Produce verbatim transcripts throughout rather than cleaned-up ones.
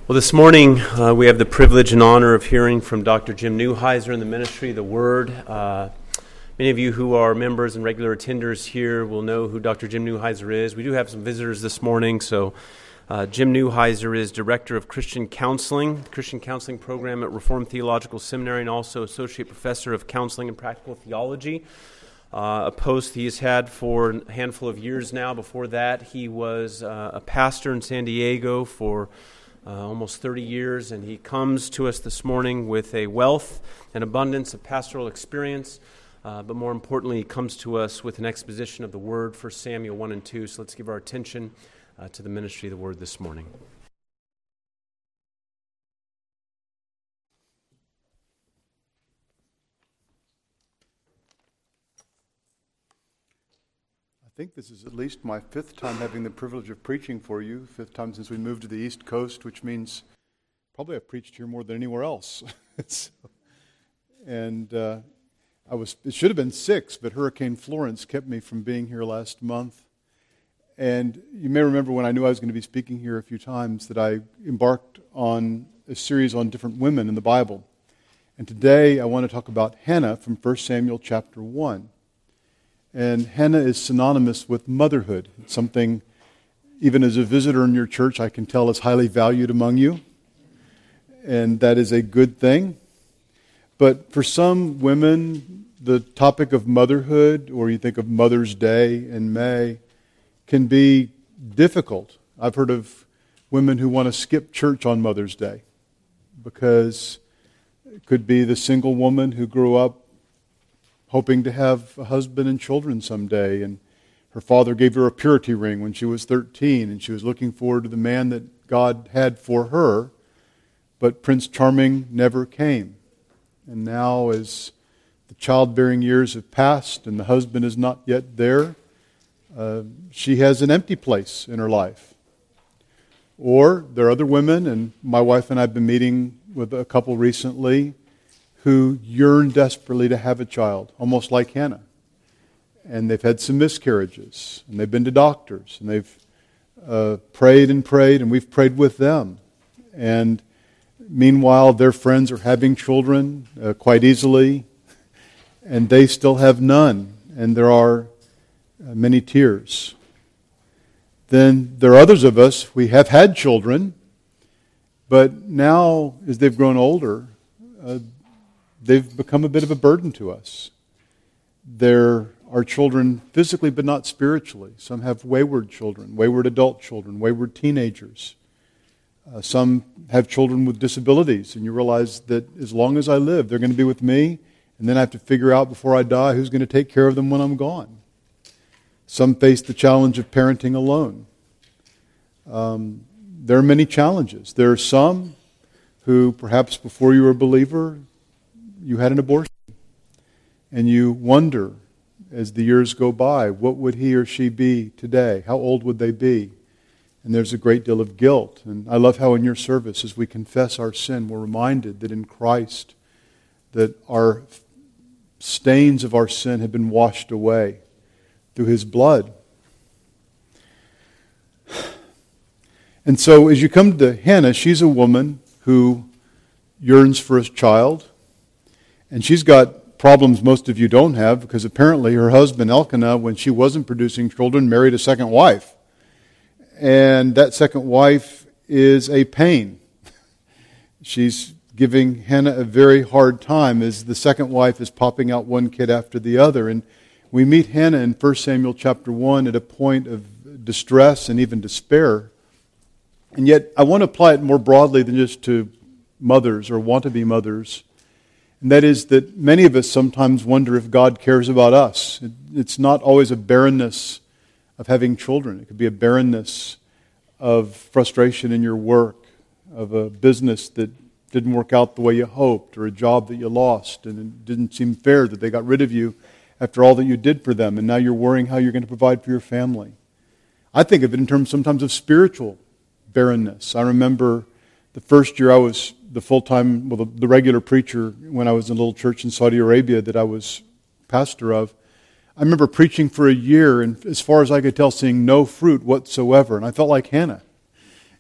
Well, this morning uh, we have the privilege and honor of hearing from Doctor Jim Neuheiser in the ministry of the Word. Uh, many of you who are members and regular attenders here will know who Doctor Jim Neuheiser is. We do have some visitors this morning, so uh, Jim Neuheiser is Director of Christian Counseling, Christian Counseling Program at Reformed Theological Seminary, and also Associate Professor of Counseling and Practical Theology, uh, a post he has had for a handful of years now. Before that, he was uh, a pastor in San Diego for Uh, almost thirty years, and he comes to us this morning with a wealth and abundance of pastoral experience, uh, but more importantly, he comes to us with an exposition of the Word, First Samuel one and two. So let's give our attention uh, to the ministry of the Word this morning. I think this is at least my fifth time having the privilege of preaching for you, fifth time since we moved to the East Coast, which means probably I've preached here more than anywhere else. so, and uh, I was it should have been six, but Hurricane Florence kept me from being here last month. And you may remember when I knew I was going to be speaking here a few times that I embarked on a series on different women in the Bible. And today I want to talk about Hannah from First Samuel chapter one. And Hannah is synonymous with motherhood. It's something, even as a visitor in your church, I can tell is highly valued among you. And that is a good thing. But for some women, the topic of motherhood, or you think of Mother's Day in May, can be difficult. I've heard of women who want to skip church on Mother's Day because it could be the single woman who grew up hoping to have a husband and children someday, and her father gave her a purity ring when she was thirteen, and she was looking forward to the man that God had for her, but Prince Charming never came. And now, as the childbearing years have passed and the husband is not yet there, uh, she has an empty place in her life. Or there are other women, and my wife and I have been meeting with a couple recently, who yearn desperately to have a child, almost like Hannah. And they've had some miscarriages, and they've been to doctors, and they've uh, prayed and prayed, and we've prayed with them. And meanwhile, their friends are having children uh, quite easily, and they still have none, and there are uh, many tears. Then there are others of us, we have had children, but now, as they've grown older, uh, they've become a bit of a burden to us. There are children physically but not spiritually. Some have wayward children, wayward adult children, wayward teenagers. Uh, some have children with disabilities, and you realize that as long as I live, they're going to be with me, and then I have to figure out before I die who's going to take care of them when I'm gone. Some face the challenge of parenting alone. Um, there are many challenges. There are some who, perhaps before you were a believer, you had an abortion, and you wonder, as the years go by, what would he or she be today? How old would they be? And there's a great deal of guilt. And I love how in your service, as we confess our sin, we're reminded that in Christ, that our stains of our sin have been washed away through His blood. And so as you come to Hannah, she's a woman who yearns for a child. And she's got problems most of you don't have, because apparently her husband Elkanah, when she wasn't producing children, married a second wife. And that second wife is a pain. She's giving Hannah a very hard time as the second wife is popping out one kid after the other. And we meet Hannah in First Samuel chapter one at a point of distress and even despair. And yet I want to apply it more broadly than just to mothers or want-to-be mothers. And that is that many of us sometimes wonder if God cares about us. It's not always a barrenness of having children. It could be a barrenness of frustration in your work, of a business that didn't work out the way you hoped, or a job that you lost, and it didn't seem fair that they got rid of you after all that you did for them, and now you're worrying how you're going to provide for your family. I think of it in terms sometimes of spiritual barrenness. I remember the first year I was the full-time, well, the, the regular preacher when I was in a little church in Saudi Arabia that I was pastor of. I remember preaching for a year, and as far as I could tell, seeing no fruit whatsoever. And I felt like Hannah.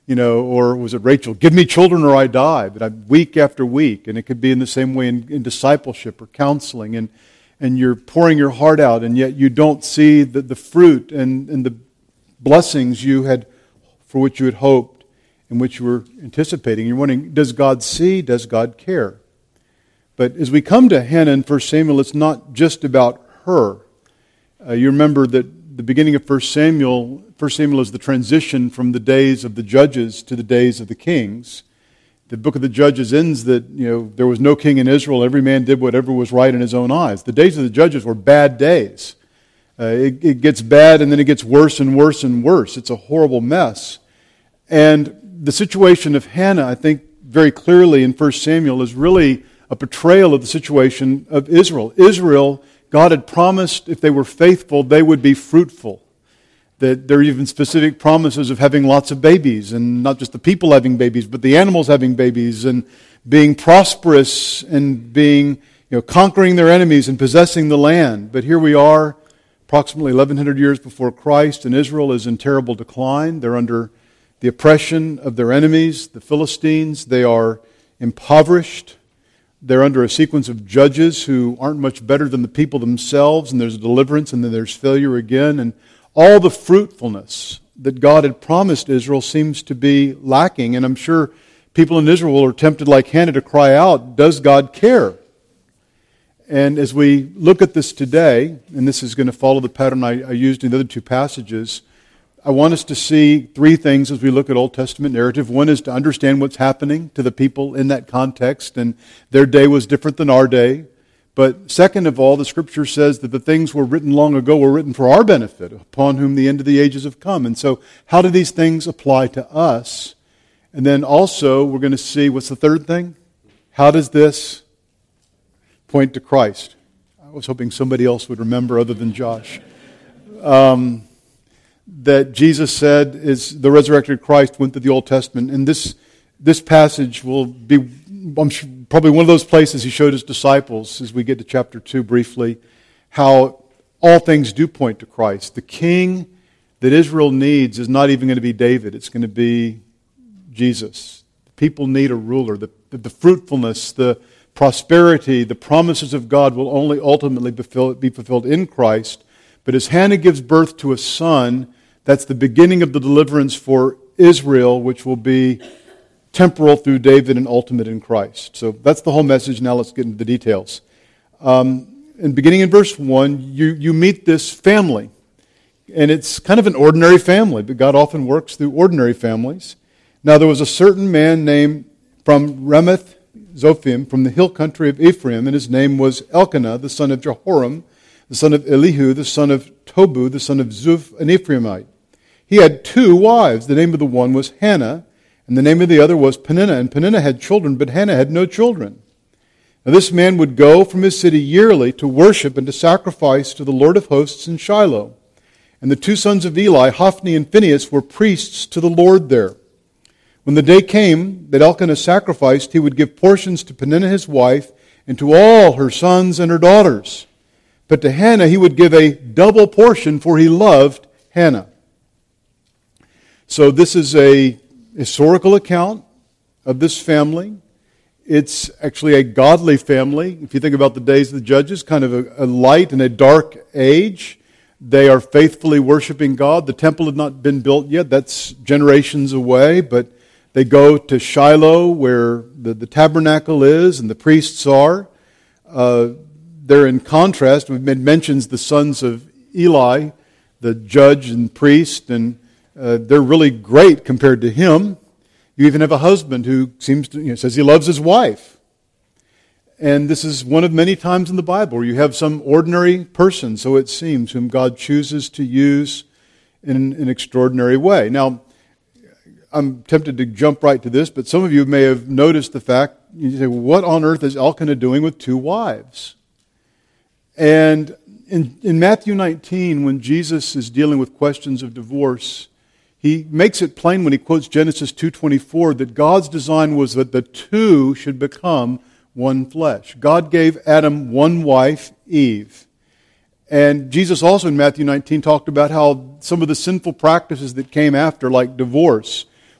you know, or was it Rachel? Give me children or I die. But I'm week after week, and it could be in the same way in, in discipleship or counseling, and and you're pouring your heart out, and yet you don't see the, the fruit and, and the blessings you had, for which you had hoped, and which you were anticipating. You're wondering, does God see? Does God care? But as we come to Hannah in First Samuel, it's not just about her. Uh, you remember that the beginning of First Samuel, First Samuel is the transition from the days of the judges to the days of the kings. The book of the Judges ends that, you know, there was no king in Israel. Every man did whatever was right in his own eyes. The days of the judges were bad days. Uh, it, it gets bad, and then it gets worse and worse and worse. It's a horrible mess. And the situation of Hannah, I think, very clearly in First Samuel is really a portrayal of the situation of Israel. Israel, God had promised if they were faithful, they would be fruitful. That there are even specific promises of having lots of babies, and not just the people having babies, but the animals having babies, and being prosperous, and being, you know, conquering their enemies and possessing the land. But here we are, approximately eleven hundred years before Christ, and Israel is in terrible decline. They're under the oppression of their enemies, the Philistines. They are impoverished. They're under a sequence of judges who aren't much better than the people themselves, and there's deliverance, and then there's failure again, and all the fruitfulness that God had promised Israel seems to be lacking. And I'm sure people in Israel are tempted like Hannah to cry out, does God care? And as we look at this today, and this is going to follow the pattern I, I used in the other two passages, I want us to see three things as we look at Old Testament narrative. One is to understand what's happening to the people in that context, and their day was different than our day. But second of all, the Scripture says that the things were written long ago were written for our benefit, upon whom the end of the ages have come. And so how do these things apply to us? And then also, we're going to see, what's the third thing? How does this point to Christ? I was hoping somebody else would remember other than Josh. Um, that Jesus said is the resurrected Christ went to the Old Testament. And this this passage will be, I'm sure, probably one of those places He showed His disciples, as we get to chapter two briefly, how all things do point to Christ. The king that Israel needs is not even going to be David. It's going to be Jesus. The people need a ruler. The, the, the fruitfulness, the prosperity, the promises of God will only ultimately be fulfilled, be fulfilled in Christ. But as Hannah gives birth to a son, that's the beginning of the deliverance for Israel, which will be temporal through David and ultimate in Christ. So that's the whole message. Now let's get into the details. Um, and beginning in verse one, you, you meet this family. And it's kind of an ordinary family, but God often works through ordinary families. Now there was a certain man named from Ramath Zophim, from the hill country of Ephraim, and his name was Elkanah, the son of Jehoram, the son of Elihu, the son of Tobu, the son of Zuph, an Ephraimite. He had two wives. The name of the one was Hannah, and the name of the other was Peninnah. And Peninnah had children, but Hannah had no children. Now this man would go from his city yearly to worship and to sacrifice to the Lord of hosts in Shiloh. And the two sons of Eli, Hophni and Phinehas, were priests to the Lord there. When the day came that Elkanah sacrificed, he would give portions to Peninnah his wife and to all her sons and her daughters. But to Hannah he would give a double portion, for he loved Hannah. So this is a historical account of this family. It's actually a godly family. If you think about the days of the judges, kind of a, a light and a dark age. They are faithfully worshiping God. The temple had not been built yet. That's generations away. But they go to Shiloh, where the, the tabernacle is and the priests are. Uh, they're in contrast. We've made mentions the sons of Eli, the judge and priest, and Uh, they're really great compared to him. You even have a husband who seems to, you know, says he loves his wife. And this is one of many times in the Bible where you have some ordinary person, so it seems, whom God chooses to use in an extraordinary way. Now, I'm tempted to jump right to this, but some of you may have noticed the fact, you say, what on earth is Elkanah doing with two wives? And in, in Matthew nineteen, when Jesus is dealing with questions of divorce, He makes it plain when he quotes Genesis two twenty-four that God's design was that the two should become one flesh. God gave Adam one wife, Eve. And Jesus also in Matthew nineteen talked about how some of the sinful practices that came after, like divorce,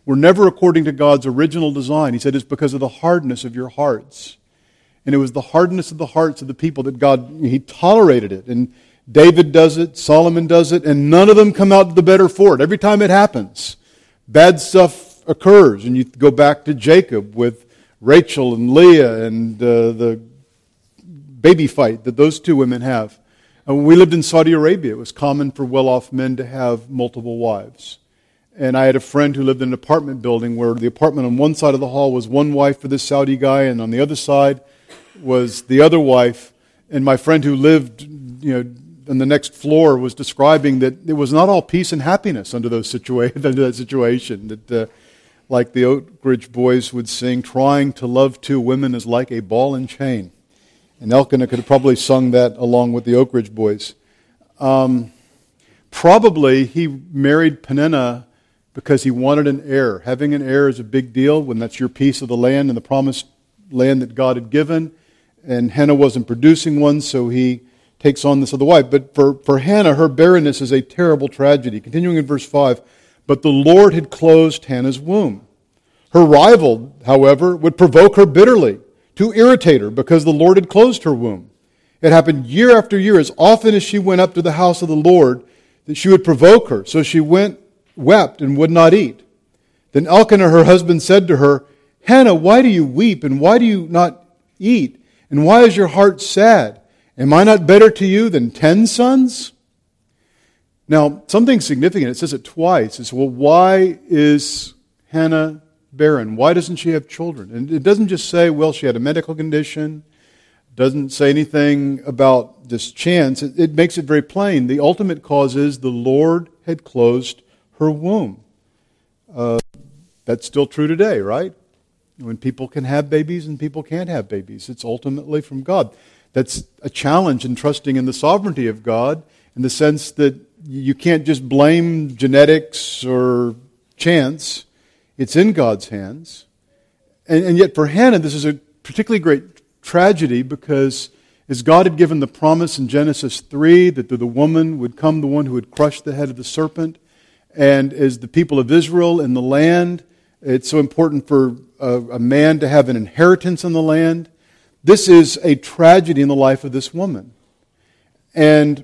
were never according to God's original design. He said it's because of the hardness of your hearts. And it was the hardness of the hearts of the people that God, He tolerated it. And David does it, Solomon does it, and none of them come out the better for it. Every time it happens, bad stuff occurs. And you go back to Jacob with Rachel and Leah and uh, the baby fight that those two women have. And when we lived in Saudi Arabia, it was common for well-off men to have multiple wives. And I had a friend who lived in an apartment building where the apartment on one side of the hall was one wife for this Saudi guy, and on the other side was the other wife. And my friend who lived, you know, on the next floor was describing that it was not all peace and happiness under those situa- under that situation. That, uh, like the Oak Ridge Boys would sing, trying to love two women is like a ball and chain. And Elkanah could have probably sung that along with the Oak Ridge Boys. Um, probably he married Peninnah because he wanted an heir. Having an heir is a big deal when that's your piece of the land and the promised land that God had given. And Hannah wasn't producing one, so he takes on this other wife. But for, for Hannah, her barrenness is a terrible tragedy. Continuing in verse five, but the Lord had closed Hannah's womb. Her rival, however, would provoke her bitterly to irritate her because the Lord had closed her womb. It happened year after year. As often as she went up to the house of the Lord, that she would provoke her. So she went, wept, and would not eat. Then Elkanah, her husband, said to her, Hannah, why do you weep, and why do you not eat? And why is your heart sad? Am I not better to you than ten sons? Now, something significant, it says it twice. It's, well, why is Hannah barren? Why doesn't she have children? And it doesn't just say, well, she had a medical condition. It doesn't say anything about this chance. It, it makes it very plain. The ultimate cause is the Lord had closed her womb. Uh, that's still true today, right? When people can have babies and people can't have babies. It's ultimately from God. That's a challenge in trusting in the sovereignty of God in the sense that you can't just blame genetics or chance. It's in God's hands. And, and yet for Hannah, this is a particularly great tragedy because as God had given the promise in Genesis three that through the woman would come the one who would crush the head of the serpent, and as the people of Israel in the land, it's so important for a, a man to have an inheritance in the land. This is a tragedy in the life of this woman. And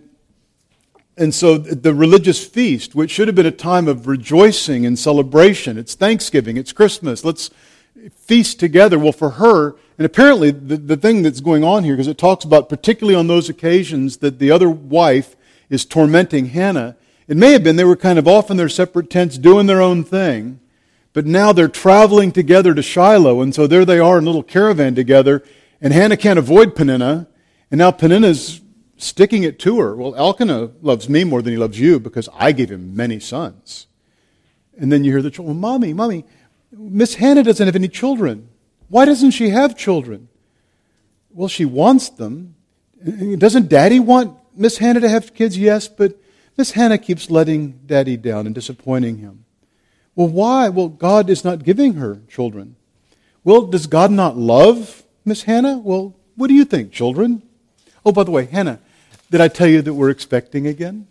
And so the religious feast, which should have been a time of rejoicing and celebration, it's Thanksgiving, it's Christmas, let's feast together. Well, for her, and apparently the, the thing that's going on here, because it talks about particularly on those occasions that the other wife is tormenting Hannah, it may have been they were kind of off in their separate tents doing their own thing, but now they're traveling together to Shiloh, and so there they are in a little caravan together, and Hannah can't avoid Peninnah, and now Peninnah's sticking it to her. Well, Elkanah loves me more than he loves you because I gave him many sons. And then you hear the children, well, Mommy, Mommy, Miss Hannah doesn't have any children. Why doesn't she have children? Well, she wants them. Doesn't Daddy want Miss Hannah to have kids? Yes, but Miss Hannah keeps letting Daddy down and disappointing him. Well, why? Well, God is not giving her children. Well, does God not love Miss Hannah? Well, what do you think, children? Oh, by the way, Hannah, did I tell you that we're expecting again?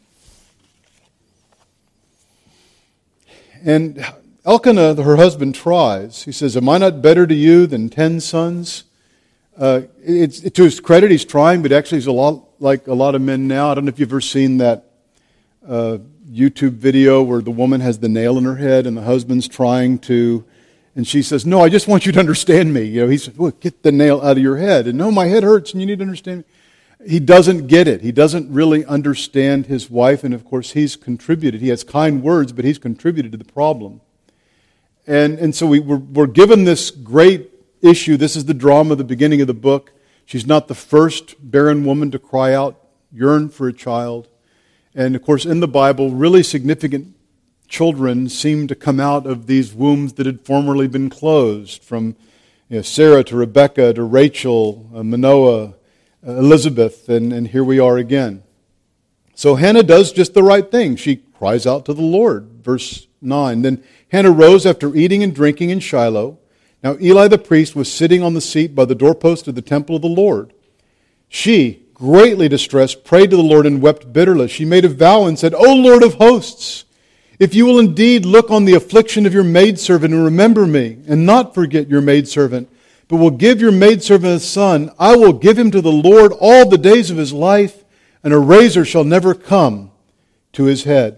And Elkanah, her husband, tries. He says, am I not better to you than ten sons? Uh, it's, it, to his credit, he's trying, but actually he's a lot like a lot of men now. I don't know if you've ever seen that uh, YouTube video where the woman has the nail in her head and the husband's trying to, and she says, no, I just want you to understand me. You know, he says, well, get the nail out of your head. And no, my head hurts and you need to understand me. He doesn't get it. He doesn't really understand his wife, and of course he's contributed. He has kind words, but he's contributed to the problem. And and so we, we're, we're given this great issue. This is the drama, the beginning of the book. She's not the first barren woman to cry out, yearn for a child. And of course in the Bible, really significant children seem to come out of these wombs that had formerly been closed, from you know, Sarah to Rebecca to Rachel, uh, Manoah, Elizabeth, and, and here we are again. So Hannah does just the right thing. She cries out to the Lord. Verse nine, then Hannah rose after eating and drinking in Shiloh. Now Eli the priest was sitting on the seat by the doorpost of the temple of the Lord. She, greatly distressed, prayed to the Lord and wept bitterly. She made a vow and said, O Lord of hosts, If you will indeed look on the affliction of your maidservant and remember me, and not forget your maidservant, but will give your maidservant a son, I will give him to the Lord all the days of his life, and a razor shall never come to his head.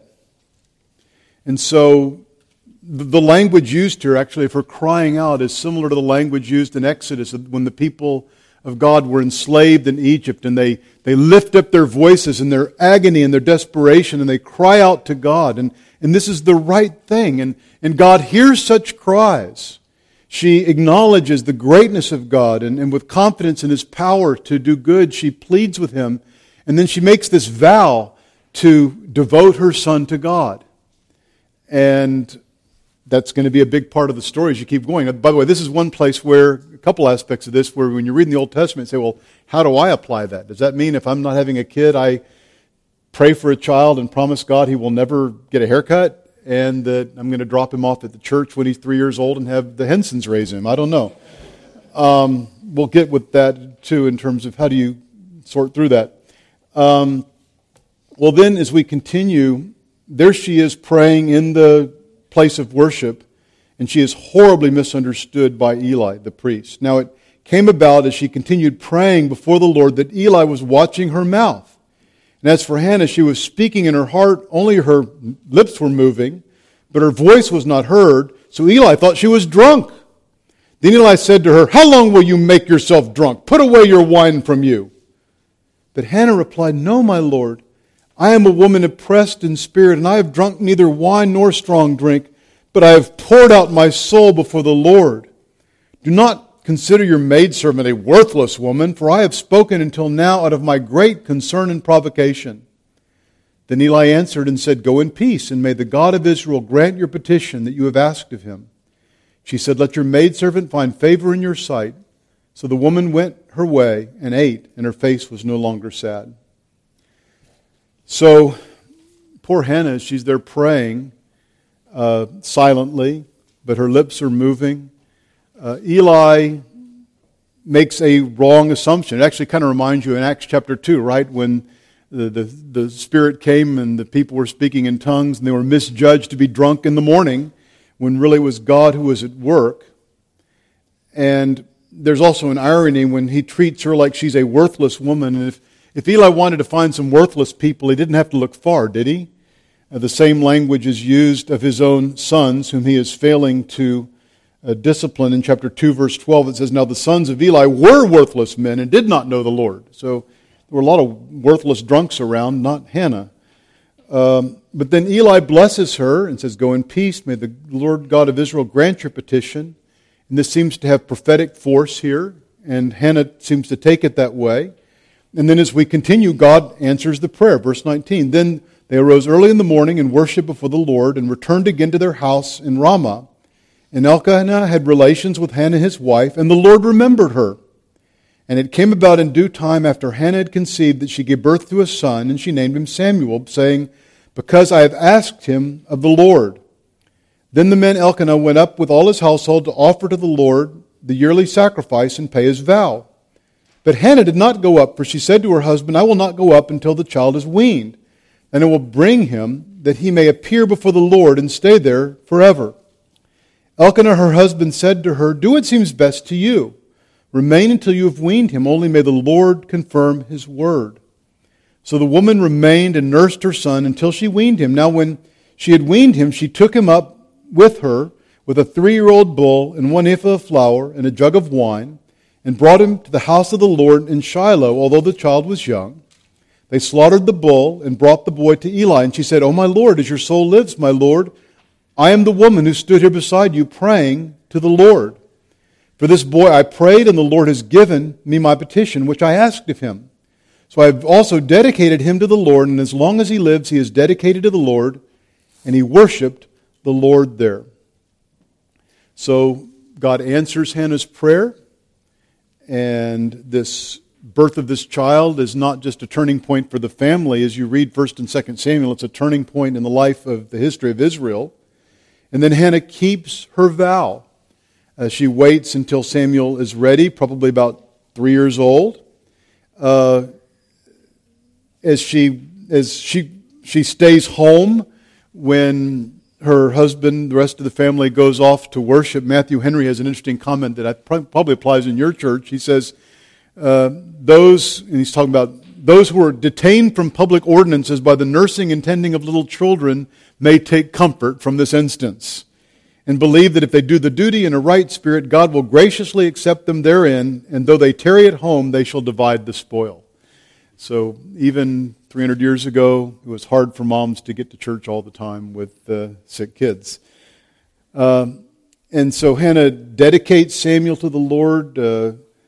And so the language used here, actually, for crying out is similar to the language used in Exodus when the people of God were enslaved in Egypt, and they, they lift up their voices in their agony and their desperation, and they cry out to God. And, and this is the right thing. And, and God hears such cries. She acknowledges the greatness of God, and, and with confidence in His power to do good, she pleads with Him. And then she makes this vow to devote her son to God. And that's going to be a big part of the story as you keep going. By the way, this is one place where, a couple aspects of this, where when you read in the Old Testament, you say, well, how do I apply that? Does that mean if I'm not having a kid, I pray for a child and promise God he will never get a haircut, and that I'm going to drop him off at the church when he's three years old and have the Hensons raise him? I don't know. Um, we'll get with that, too, in terms of how do you sort through that. Um, well, then, as we continue, there she is praying in the place of worship, and she is horribly misunderstood by Eli, the priest. Now, it came about as she continued praying before the Lord that Eli was watching her mouth. And as for Hannah, she was speaking in her heart, only her lips were moving, but her voice was not heard, so Eli thought she was drunk. Then Eli said to her, "How long will you make yourself drunk? Put away your wine from you." But Hannah replied, "No, my Lord. I am a woman oppressed in spirit, and I have drunk neither wine nor strong drink, but I have poured out my soul before the Lord. Do not consider your maidservant a worthless woman, for I have spoken until now out of my great concern and provocation." Then Eli answered and said, "Go in peace, and may the God of Israel grant your petition that you have asked of him." She said, "Let your maidservant find favor in your sight." So the woman went her way and ate, and her face was no longer sad. So, poor Hannah, she's there praying uh, silently, but her lips are moving. Uh, Eli makes a wrong assumption. It actually kind of reminds you in Acts chapter two, right? When the, the, the Spirit came and the people were speaking in tongues and they were misjudged to be drunk in the morning, when really it was God who was at work. And there's also an irony when he treats her like she's a worthless woman. And if If Eli wanted to find some worthless people, he didn't have to look far, did he? Uh, the same language is used of his own sons, whom he is failing to uh, discipline. In chapter two, verse twelve, it says, "Now the sons of Eli were worthless men and did not know the Lord." So there were a lot of worthless drunks around, not Hannah. Um, but then Eli blesses her and says, "Go in peace. May the Lord God of Israel grant your petition." And this seems to have prophetic force here, and Hannah seems to take it that way. And then as we continue, God answers the prayer. Verse nineteen, "Then they arose early in the morning and worshipped before the Lord and returned again to their house in Ramah. And Elkanah had relations with Hannah his wife, and the Lord remembered her. And it came about in due time after Hannah had conceived that she gave birth to a son, and she named him Samuel, saying, 'Because I have asked him of the Lord.' Then the man Elkanah went up with all his household to offer to the Lord the yearly sacrifice and pay his vow. But Hannah did not go up, for she said to her husband, 'I will not go up until the child is weaned, and I will bring him, that he may appear before the Lord and stay there forever.' Elkanah, her husband, said to her, 'Do what seems best to you. Remain until you have weaned him, only may the Lord confirm his word.' So the woman remained and nursed her son until she weaned him. Now when she had weaned him, she took him up with her with a three-year-old bull and one ephah of flour and a jug of wine, and brought him to the house of the Lord in Shiloh, although the child was young. They slaughtered the bull and brought the boy to Eli. And she said, 'O my Lord, as your soul lives, my Lord, I am the woman who stood here beside you praying to the Lord. For this boy I prayed, and the Lord has given me my petition, which I asked of him. So I have also dedicated him to the Lord, and as long as he lives, he is dedicated to the Lord.' And he worshipped the Lord there." So God answers Hannah's prayer. And this birth of this child is not just a turning point for the family. As you read First and Second Samuel, it's a turning point in the life of the history of Israel. And then Hannah keeps her vow. Uh, she waits until Samuel is ready, probably about three years old. Uh, as she as she she stays home when her husband, the rest of the family goes off to worship. Matthew Henry has an interesting comment that I probably applies in your church. He says, uh, those, and he's talking about those who are detained from public ordinances by the nursing and tending of little children may take comfort from this instance and believe that if they do the duty in a right spirit, God will graciously accept them therein, and though they tarry at home, they shall divide the spoil. So even three hundred years ago, it was hard for moms to get to church all the time with uh, sick kids. Um, and so Hannah dedicates Samuel to the Lord, uh,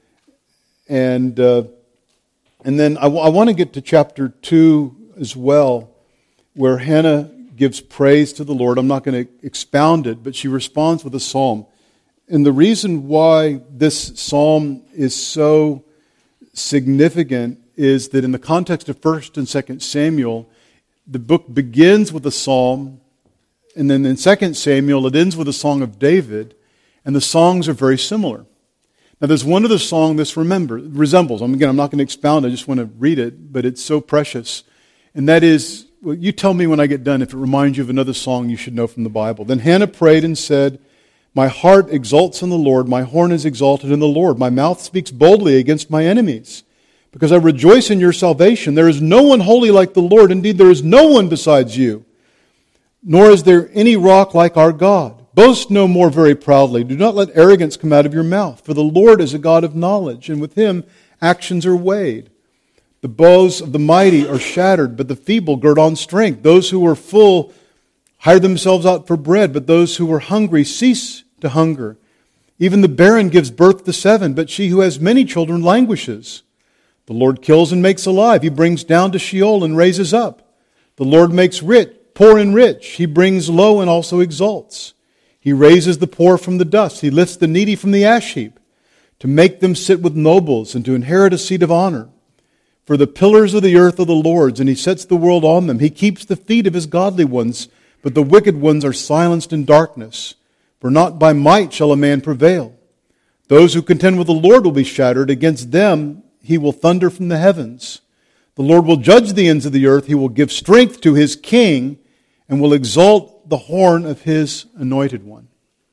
and uh, and then I, w- I want to get to chapter two as well, where Hannah gives praise to the Lord. I'm not going to expound it, but she responds with a psalm. And the reason why this psalm is so significant is that in the context of First and Second Samuel, the book begins with a psalm, and then in Second Samuel it ends with a song of David, and the songs are very similar. Now there's one other song this remember, resembles. Again, I'm not going to expound, I just want to read it, but it's so precious. And that is, well, you tell me when I get done if it reminds you of another song you should know from the Bible. Then Hannah prayed and said, "My heart exults in the Lord, my horn is exalted in the Lord, my mouth speaks boldly against my enemies. Because I rejoice in your salvation. There is no one holy like the Lord. Indeed, there is no one besides you. Nor is there any rock like our God. Boast no more very proudly. Do not let arrogance come out of your mouth. For the Lord is a God of knowledge, and with Him actions are weighed. The bows of the mighty are shattered, but the feeble gird on strength. Those who are full hire themselves out for bread, but those who are hungry cease to hunger. Even the barren gives birth to seven, but she who has many children languishes. The Lord kills and makes alive. He brings down to Sheol and raises up. The Lord makes rich, poor and rich. He brings low and also exalts. He raises the poor from the dust. He lifts the needy from the ash heap, to make them sit with nobles and to inherit a seat of honor. For the pillars of the earth are the Lord's, and He sets the world on them. He keeps the feet of His godly ones, but the wicked ones are silenced in darkness. For not by might shall a man prevail. Those who contend with the Lord will be shattered. Against them He will thunder from the heavens. The Lord will judge the ends of the earth. He will give strength to His king and will exalt the horn of His anointed one.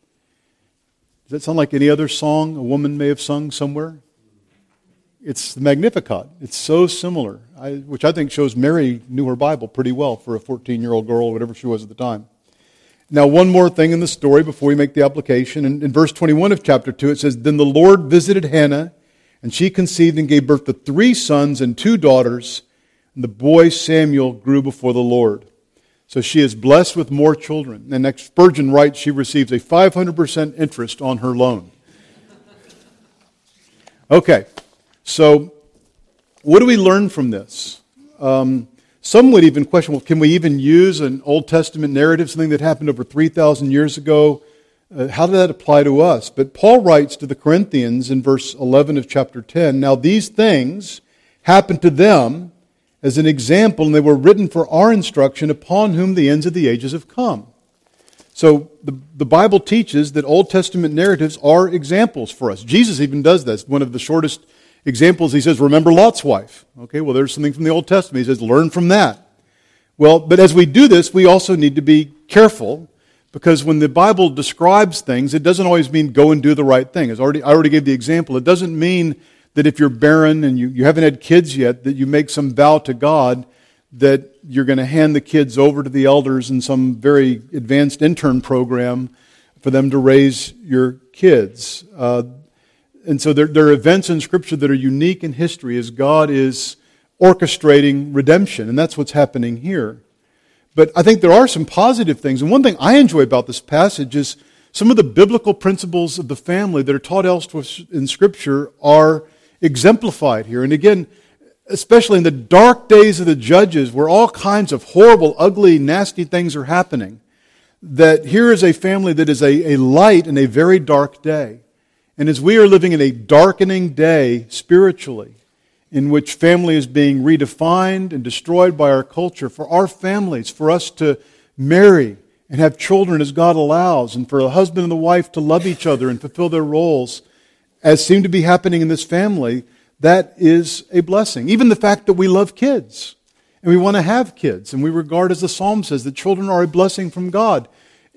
Does that sound like any other song a woman may have sung somewhere? It's the Magnificat. It's so similar, I, which I think shows Mary knew her Bible pretty well for a fourteen-year-old girl, or whatever she was at the time. Now, one more thing in the story before we make the application. In, in verse twenty-one of chapter two, it says, "Then the Lord visited Hannah, and she conceived and gave birth to three sons and two daughters, and the boy Samuel grew before the Lord." So she is blessed with more children. And next, Spurgeon writes she receives a five hundred percent interest on her loan. Okay, so what do we learn from this? Um, some would even question, well, can we even use an Old Testament narrative, something that happened over three thousand years ago? Uh, how did that apply to us? But Paul writes to the Corinthians in verse eleven of chapter ten, "Now these things happened to them as an example, and they were written for our instruction, upon whom the ends of the ages have come." So the, the Bible teaches that Old Testament narratives are examples for us. Jesus even does this. One of the shortest examples, he says, remember Lot's wife. Okay, well, there's something from the Old Testament. He says, learn from that. Well, but as we do this, we also need to be careful, because when the Bible describes things, it doesn't always mean go and do the right thing. As already, I already gave the example. It doesn't mean that if you're barren and you, you haven't had kids yet, that you make some vow to God that you're going to hand the kids over to the elders in some very advanced intern program for them to raise your kids. Uh, and so there, there are events in Scripture that are unique in history as God is orchestrating redemption, and that's what's happening here. But I think there are some positive things. And one thing I enjoy about this passage is some of the biblical principles of the family that are taught elsewhere in Scripture are exemplified here. And again, especially in the dark days of the Judges, where all kinds of horrible, ugly, nasty things are happening, that here is a family that is a, a light in a very dark day. And as we are living in a darkening day spiritually, in which family is being redefined and destroyed by our culture, for our families, for us to marry and have children as God allows, and for the husband and the wife to love each other and fulfill their roles, as seem to be happening in this family, that is a blessing. Even the fact that we love kids, and we want to have kids, and we regard, as the Psalm says, that children are a blessing from God.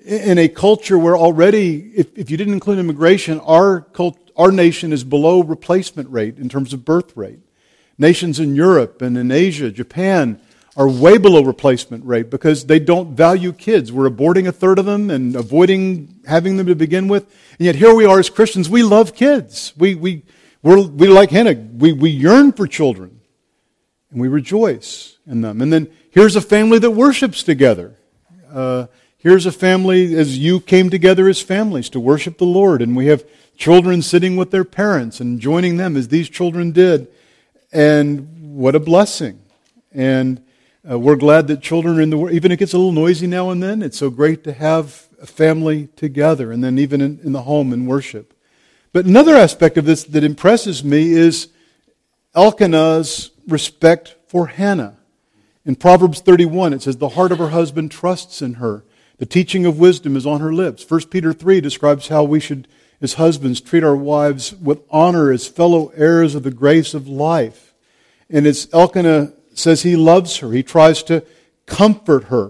in a culture where already, if, if you didn't include immigration, our cult, our nation is below replacement rate in terms of birth rate. Nations in Europe and in Asia, Japan, are way below replacement rate because they don't value kids. We're aborting a third of them and avoiding having them to begin with. And yet here we are as Christians, we love kids. We, we, we're, we like Hannah, we, we yearn for children. And we rejoice in them. And then here's a family that worships together. Uh, here's a family as you came together as families to worship the Lord. And we have children sitting with their parents and joining them as these children did. And what a blessing. And uh, we're glad that children are in the world. Even if it gets a little noisy now and then, it's so great to have a family together. And then even in, in the home in worship. But another aspect of this that impresses me is Elkanah's respect for Hannah. In Proverbs thirty-one, it says, the heart of her husband trusts in her. The teaching of wisdom is on her lips. First Peter three describes how we should, as husbands, treat our wives with honor as fellow heirs of the grace of life. And it's Elkanah says he loves her. He tries to comfort her.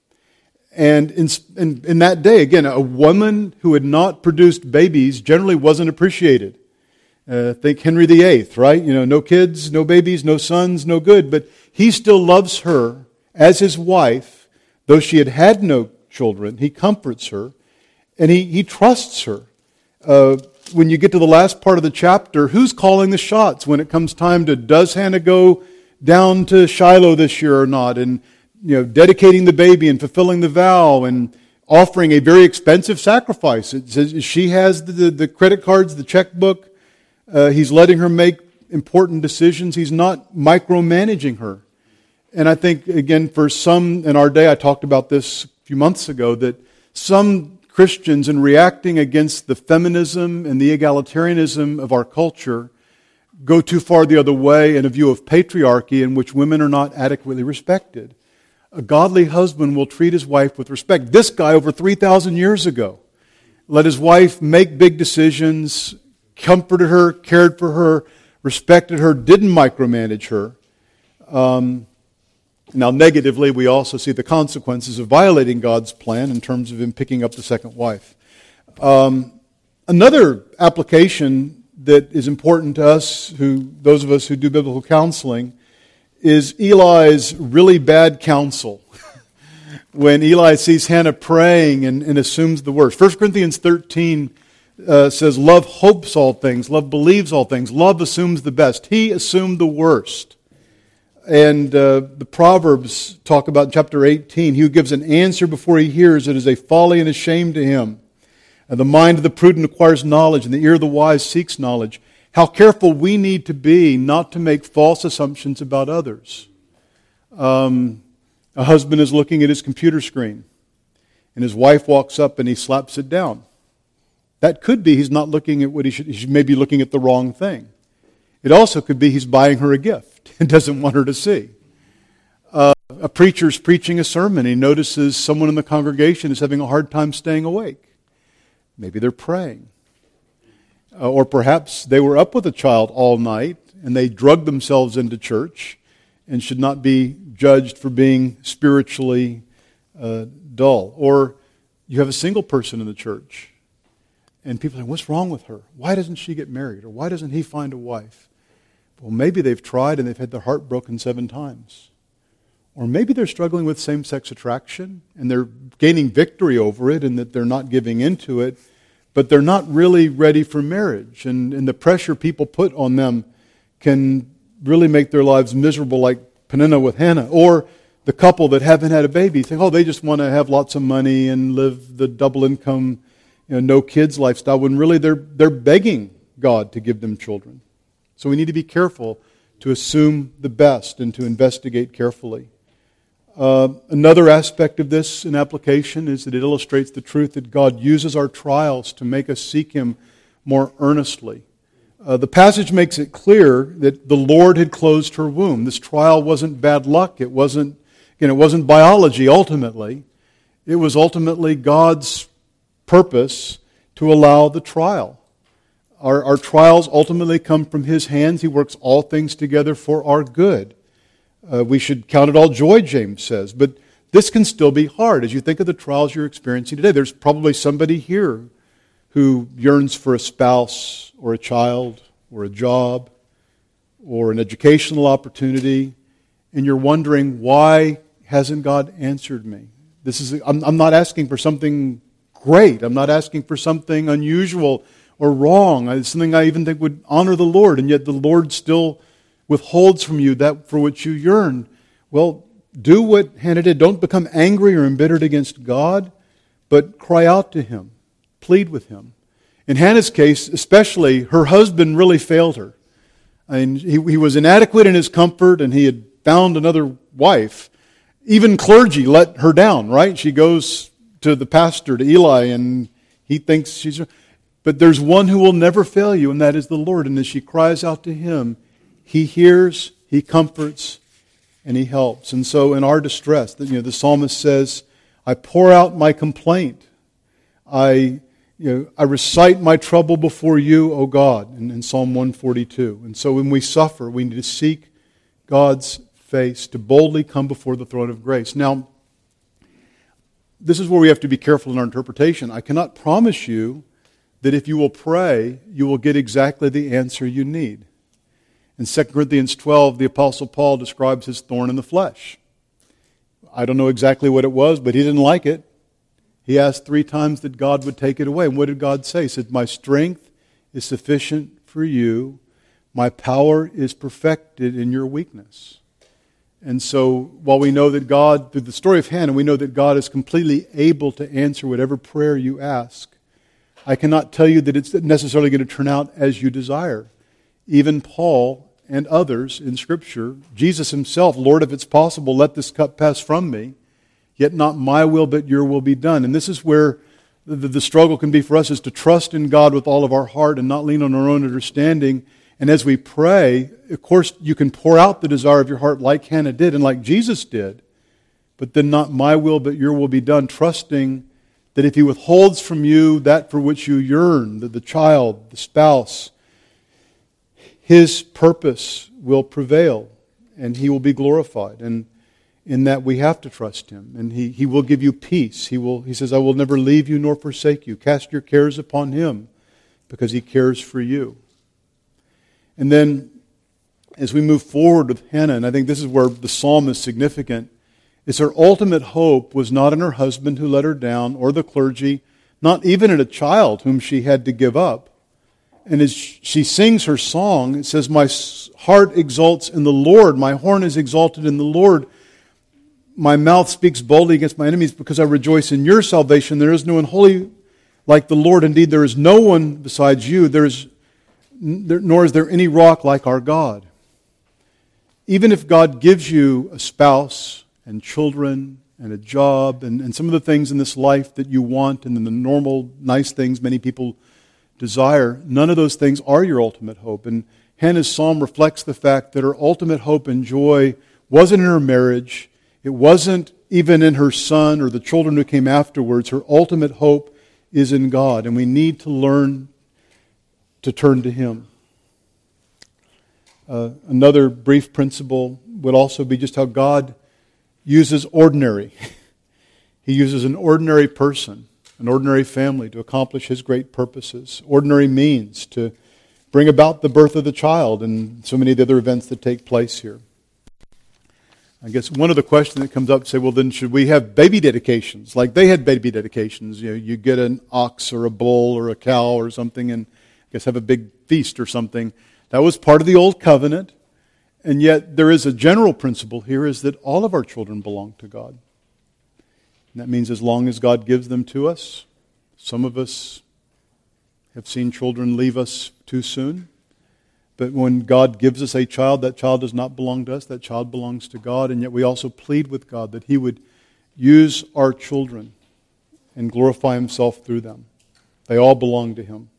And in, in, in that day, again, a woman who had not produced babies generally wasn't appreciated. Uh, think Henry the Eighth, right? You know, no kids, no babies, no sons, no good. But he still loves her as his wife, though she had had no children. He comforts her, and he, he trusts her. Uh, when you get to the last part of the chapter, who's calling the shots when it comes time to, does Hannah go down to Shiloh this year or not? And, you know, dedicating the baby and fulfilling the vow and offering a very expensive sacrifice. It says she has the, the, the credit cards, the checkbook. Uh, he's letting her make important decisions. He's not micromanaging her. And I think, again, for some in our day, I talked about this a few months ago, that some Christians, in reacting against the feminism and the egalitarianism of our culture, go too far the other way in a view of patriarchy in which women are not adequately respected. A godly husband will treat his wife with respect. This guy, over three thousand years ago, let his wife make big decisions, comforted her, cared for her, respected her, didn't micromanage her. Um, now, negatively, we also see the consequences of violating God's plan in terms of him picking up the second wife. Um, another application that is important to us, who those of us who do biblical counseling, is Eli's really bad counsel. When Eli sees Hannah praying and, and assumes the worst. First Corinthians thirteen Uh, says, love hopes all things, love believes all things, love assumes the best. He assumed the worst. And uh, the Proverbs talk about in chapter eighteen, he who gives an answer before he hears, it is a folly and a shame to him. And the mind of the prudent acquires knowledge, and the ear of the wise seeks knowledge. How careful we need to be not to make false assumptions about others. Um, a husband is looking at his computer screen, and his wife walks up and he slaps it down. That could be he's not looking at what he should, he should maybe looking at the wrong thing. It also could be he's buying her a gift and doesn't want her to see. Uh, a preacher's preaching a sermon. He notices someone in the congregation is having a hard time staying awake. Maybe they're praying. Uh, or perhaps they were up with a child all night and they drugged themselves into church and should not be judged for being spiritually uh, dull. Or you have a single person in the church. And people say, what's wrong with her? Why doesn't she get married? Or why doesn't he find a wife? Well, maybe they've tried and they've had their heart broken seven times. Or maybe they're struggling with same-sex attraction and they're gaining victory over it and that they're not giving into it, but they're not really ready for marriage. And, and the pressure people put on them can really make their lives miserable, like Peninnah with Hannah. Or the couple that haven't had a baby think, oh, they just want to have lots of money and live the double income, you know, no kids lifestyle, when really they're they're begging God to give them children. So we need to be careful to assume the best and to investigate carefully. Uh, another aspect of this in application is that it illustrates the truth that God uses our trials to make us seek Him more earnestly. Uh, the passage makes it clear that the Lord had closed her womb. This trial wasn't bad luck. It wasn't, you know, it wasn't biology ultimately. It was ultimately God's purpose to allow the trial. Our, our trials ultimately come from His hands. He works all things together for our good. Uh, we should count it all joy, James says. But this can still be hard. As you think of the trials you're experiencing today, there's probably somebody here who yearns for a spouse or a child or a job or an educational opportunity, and you're wondering, why hasn't God answered me? This is I'm, I'm not asking for something great. I'm not asking for something unusual or wrong. It's something I even think would honor the Lord, and yet the Lord still withholds from you that for which you yearn. Well, do what Hannah did. Don't become angry or embittered against God, but cry out to Him. Plead with Him. In Hannah's case, especially, her husband really failed her. I mean, he, he was inadequate in his comfort, and he had found another wife. Even clergy let her down, right? She goes to the pastor, to Eli, and he thinks she's... But there's one who will never fail you, and that is the Lord. And as she cries out to Him, He hears, He comforts, and He helps. And so in our distress, you know, the psalmist says, I pour out my complaint. I, you know, I recite my trouble before you, O God, in, in Psalm one forty-two. And so when we suffer, we need to seek God's face, to boldly come before the throne of grace. Now, this is where we have to be careful in our interpretation. I cannot promise you that if you will pray, you will get exactly the answer you need. In Second Corinthians twelve, the Apostle Paul describes his thorn in the flesh. I don't know exactly what it was, but he didn't like it. He asked three times that God would take it away. And what did God say? He said, my strength is sufficient for you. My power is perfected in your weakness. And so, while we know that God, through the story of Hannah, we know that God is completely able to answer whatever prayer you ask, I cannot tell you that it's necessarily going to turn out as you desire. Even Paul and others in Scripture, Jesus Himself, Lord, if it's possible, let this cup pass from me, yet not my will, but your will be done. And this is where the, the struggle can be for us, is to trust in God with all of our heart and not lean on our own understanding. And as we pray, of course, you can pour out the desire of your heart like Hannah did and like Jesus did, but then not my will, but your will be done, trusting that if He withholds from you that for which you yearn, the, the child, the spouse, His purpose will prevail and He will be glorified. And in that we have to trust Him. And He, he will give you peace. He will. He says, I will never leave you nor forsake you. Cast your cares upon Him because He cares for you. And then, as we move forward with Hannah, and I think this is where the psalm is significant, is her ultimate hope was not in her husband who let her down, or the clergy, not even in a child whom she had to give up. And as she sings her song, it says, my heart exalts in the Lord, my horn is exalted in the Lord, my mouth speaks boldly against my enemies because I rejoice in your salvation. There is no one holy like the Lord. Indeed, there is no one besides you. There is nor is there any rock like our God. Even if God gives you a spouse and children and a job and, and some of the things in this life that you want and then the normal nice things many people desire, none of those things are your ultimate hope. And Hannah's psalm reflects the fact that her ultimate hope and joy wasn't in her marriage. It wasn't even in her son or the children who came afterwards. Her ultimate hope is in God, and we need to learn to turn to Him. Uh, another brief principle would also be just how God uses ordinary. He uses an ordinary person, an ordinary family to accomplish His great purposes. Ordinary means to bring about the birth of the child and so many of the other events that take place here. I guess one of the questions that comes up, say, well, then should we have baby dedications? Like they had baby dedications. You know, you get an ox or a bull or a cow or something and I guess have a big feast or something. That was part of the old covenant. And yet there is a general principle here, is that all of our children belong to God. And that means as long as God gives them to us. Some of us have seen children leave us too soon. But when God gives us a child, that child does not belong to us. That child belongs to God. And yet we also plead with God that He would use our children and glorify Himself through them. They all belong to Him.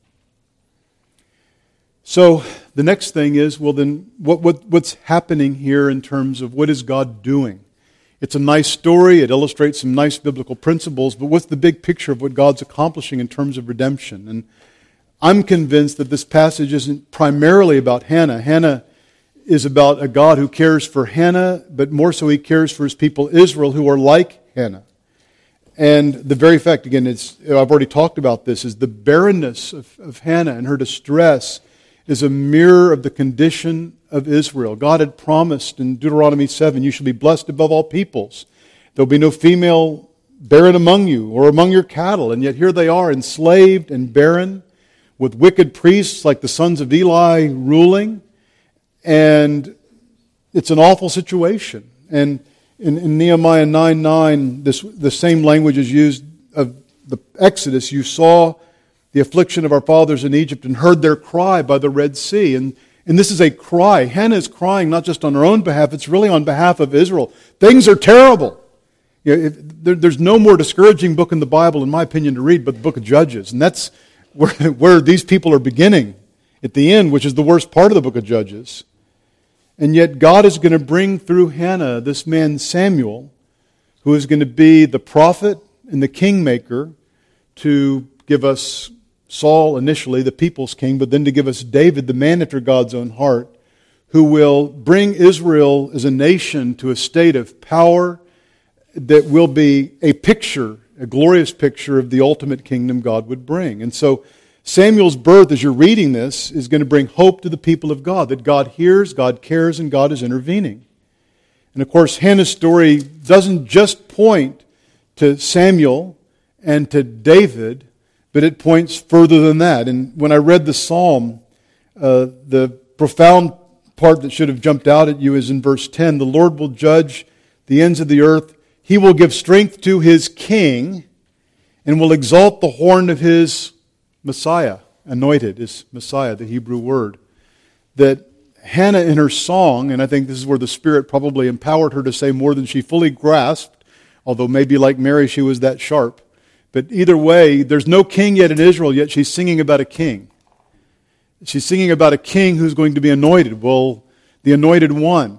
So the next thing is, well then, what, what what's happening here in terms of what is God doing? It's a nice story. It illustrates some nice biblical principles. But what's the big picture of what God's accomplishing in terms of redemption? And I'm convinced that this passage isn't primarily about Hannah. Hannah is about a God who cares for Hannah, but more so He cares for His people Israel, who are like Hannah. And the very fact, again, it's, I've already talked about this, is the barrenness of, of Hannah and her distress is a mirror of the condition of Israel. God had promised in Deuteronomy seven, you shall be blessed above all peoples. There will be no female barren among you or among your cattle. And yet here they are, enslaved and barren, with wicked priests like the sons of Eli ruling. And it's an awful situation. And in, in Nehemiah nine nine, this, the same language is used of the Exodus. You saw the affliction of our fathers in Egypt and heard their cry by the Red Sea. And, and this is a cry. Hannah is crying not just on her own behalf, it's really on behalf of Israel. Things are terrible. You know, if, there, there's no more discouraging book in the Bible, in my opinion, to read but the book of Judges. And that's where, where these people are beginning at the end, which is the worst part of the book of Judges. And yet God is going to bring through Hannah this man Samuel, who is going to be the prophet and the kingmaker to give us Saul initially, the people's king, but then to give us David, the man after God's own heart, who will bring Israel as a nation to a state of power that will be a picture, a glorious picture of the ultimate kingdom God would bring. And so Samuel's birth, as you're reading this, is going to bring hope to the people of God, that God hears, God cares, and God is intervening. And of course, Hannah's story doesn't just point to Samuel and to David, but it points further than that. And when I read the psalm, uh, the profound part that should have jumped out at you is in verse ten. The Lord will judge the ends of the earth. He will give strength to His king and will exalt the horn of His Messiah. Anointed is Messiah, the Hebrew word. That Hannah in her song, and I think this is where the Spirit probably empowered her to say more than she fully grasped, although maybe like Mary she was that sharp. But either way, there's no king yet in Israel, yet she's singing about a king. She's singing about a king who's going to be anointed. Well, the anointed one.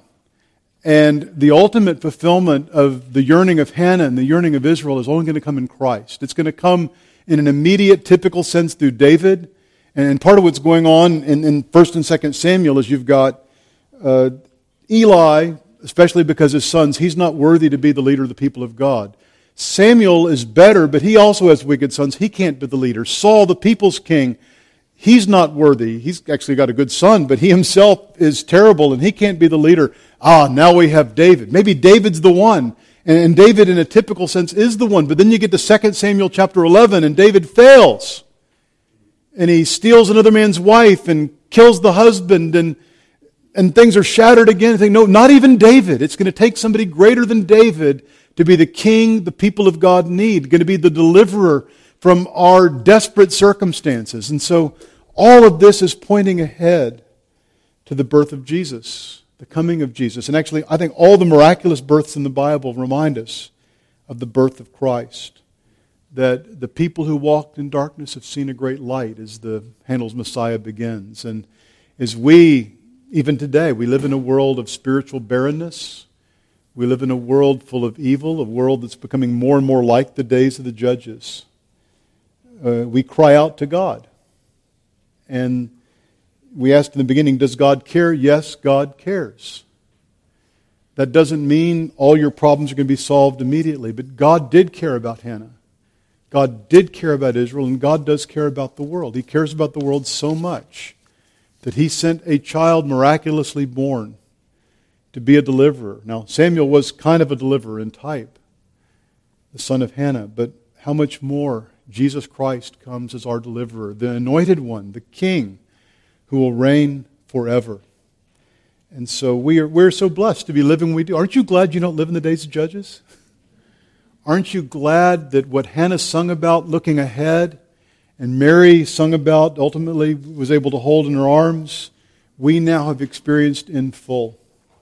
And the ultimate fulfillment of the yearning of Hannah and the yearning of Israel is only going to come in Christ. It's going to come in an immediate, typical sense through David. And part of what's going on in, in First and Second Samuel is you've got uh, Eli, especially because his sons, he's not worthy to be the leader of the people of God. Samuel is better, but he also has wicked sons. He can't be the leader. Saul, the people's king, he's not worthy. He's actually got a good son, but he himself is terrible, and he can't be the leader. Ah, now we have David. Maybe David's the one. And David, in a typical sense, is the one. But then you get to Second Samuel chapter eleven, and David fails. And he steals another man's wife and kills the husband, and and things are shattered again. You think, no, not even David. It's going to take somebody greater than David to be the king the people of God need, going to be the deliverer from our desperate circumstances. And so all of this is pointing ahead to the birth of Jesus, the coming of Jesus. And actually, I think all the miraculous births in the Bible remind us of the birth of Christ. That the people who walked in darkness have seen a great light as the Handel's Messiah begins. And as we, even today, we live in a world of spiritual barrenness. We live in a world full of evil, a world that's becoming more and more like the days of the judges. Uh, we cry out to God. And we asked in the beginning, does God care? Yes, God cares. That doesn't mean all your problems are going to be solved immediately, but God did care about Hannah. God did care about Israel, and God does care about the world. He cares about the world so much that He sent a child miraculously born to be a deliverer. Now, Samuel was kind of a deliverer in type, the son of Hannah, but how much more Jesus Christ comes as our deliverer, the anointed one, the King, who will reign forever. And so we are, we're so blessed to be living we do. Aren't you glad you don't live in the days of Judges? Aren't you glad that what Hannah sung about looking ahead and Mary sung about, ultimately was able to hold in her arms, we now have experienced in full.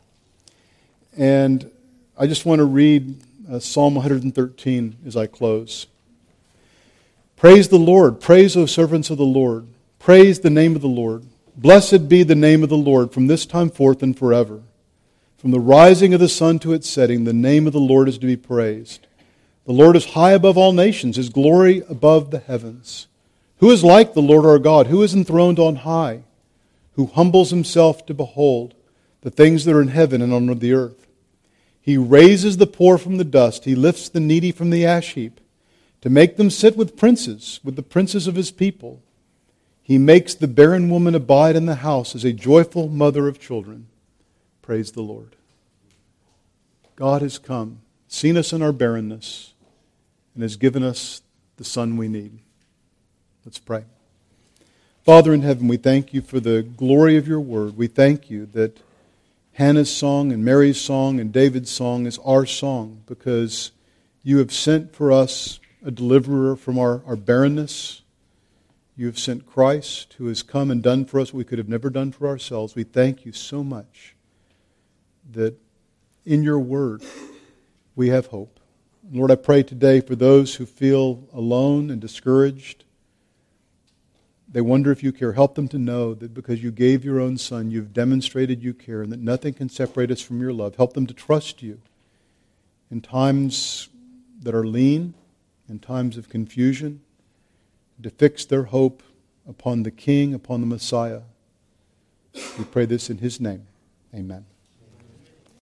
And I just want to read uh, Psalm one thirteen as I close. Praise the Lord. Praise, O servants of the Lord. Praise the name of the Lord. Blessed be the name of the Lord from this time forth and forever. From the rising of the sun to its setting, the name of the Lord is to be praised. The Lord is high above all nations, His glory above the heavens. Who is like the Lord our God? Who is enthroned on high? Who humbles Himself to behold the things that are in heaven and on the earth? He raises the poor from the dust. He lifts the needy from the ash heap to make them sit with princes, with the princes of His people. He makes the barren woman abide in the house as a joyful mother of children. Praise the Lord. God has come, seen us in our barrenness, and has given us the Son we need. Let's pray. Father in heaven, we thank You for the glory of Your word. We thank You that Hannah's song and Mary's song and David's song is our song because You have sent for us a deliverer from our, our barrenness. You have sent Christ who has come and done for us what we could have never done for ourselves. We thank You so much that in Your word we have hope. Lord, I pray today for those who feel alone and discouraged. They wonder if You care. Help them to know that because You gave Your own Son, You've demonstrated You care and that nothing can separate us from Your love. Help them to trust You in times that are lean, in times of confusion, to fix their hope upon the King, upon the Messiah. We pray this in His name. Amen.